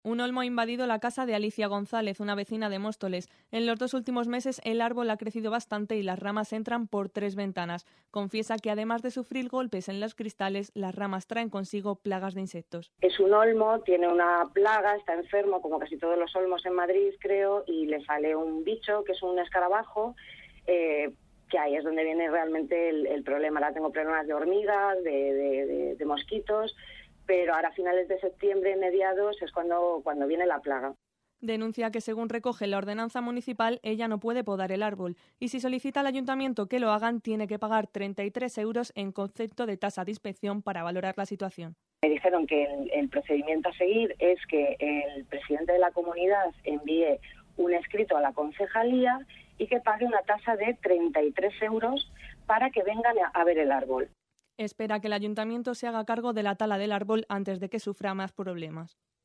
Un olmo ha invadido la casa de Alicia González, una vecina de Móstoles. En los 2 últimos meses el árbol ha crecido bastante y las ramas entran por 3 ventanas. Confiesa que además de sufrir golpes en los cristales, las ramas traen consigo plagas de insectos. Es un olmo, tiene una plaga, está enfermo, como casi todos los olmos en Madrid, creo, y le sale un bicho, que es un escarabajo, que ahí es donde viene realmente el problema. Ahora tengo problemas de hormigas, de mosquitos, pero ahora a finales de septiembre, mediados, es cuando viene la plaga. Denuncia que según recoge la ordenanza municipal, ella no puede podar el árbol y si solicita al ayuntamiento que lo hagan, tiene que pagar 33 euros en concepto de tasa de inspección para valorar la situación. Me dijeron que el procedimiento a seguir es que el presidente de la comunidad envíe un escrito a la concejalía y que pague una tasa de 33 euros para que vengan a ver el árbol. Espera que el ayuntamiento se haga cargo de la tala del árbol antes de que sufra más problemas.